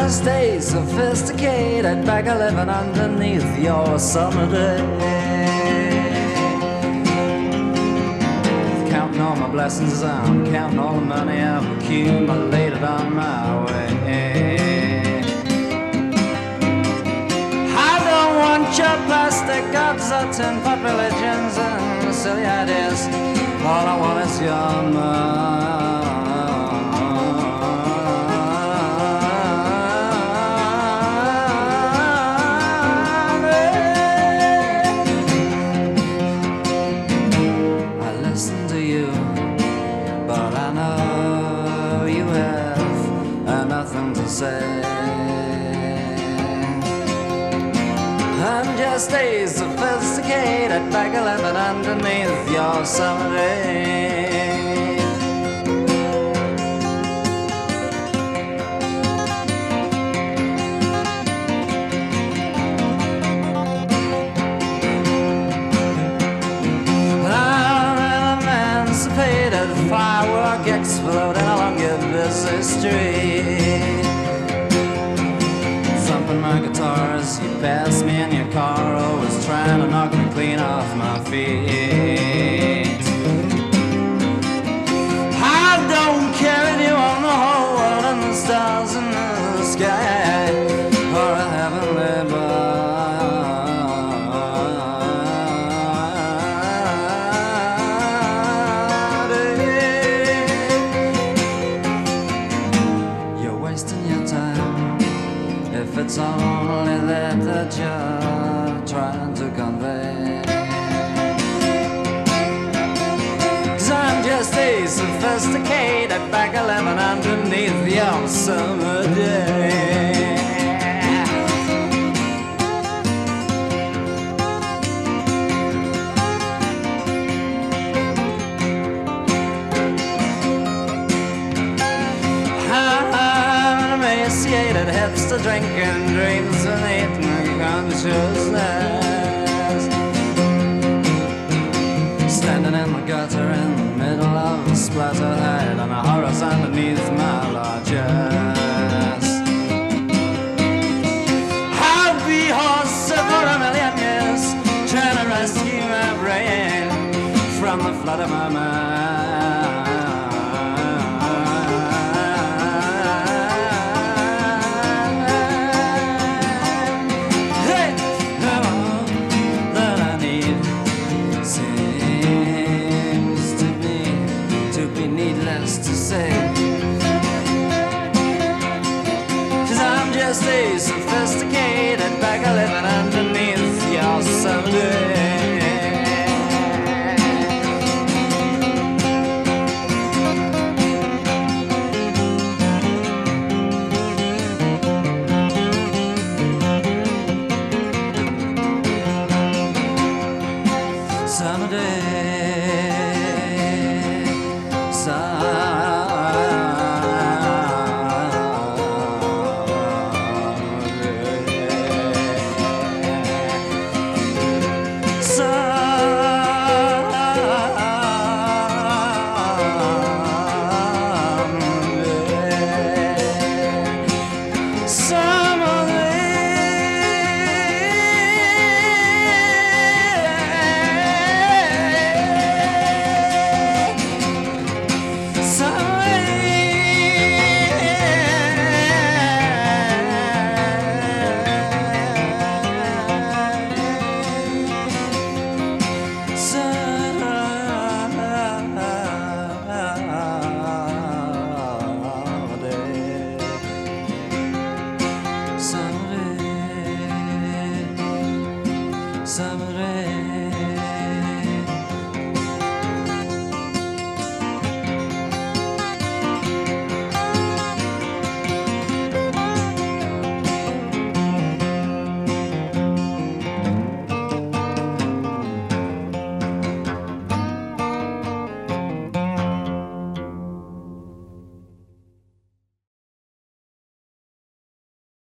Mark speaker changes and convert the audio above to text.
Speaker 1: just stay sophisticated, back a living underneath your summer day. Counting all my blessings as I'm counting all the money I've accumulated on my way. I don't want your plastic gods or tin pot religions and silly ideas. All I want is your money. I'm just a sophisticated bag of living underneath your summer day. I'm emancipated, firework exploding along your busy street. My guitar as you pass me in your car, always trying to knock me clean off my feet. I don't care if you own the whole world and the stars in the sky, or a heavenly body. You're wasting your time if it's only that you're trying to convey. 'Cause I'm just a sophisticated bag of living underneath your summer day. Hipster drinking dreams and eating consciousness, standing in the gutter in the middle of a splattered head and a horror's underneath my largest. I'll be hoarse for a million years, trying to rescue my brain from the flood of my mind. Needless to say,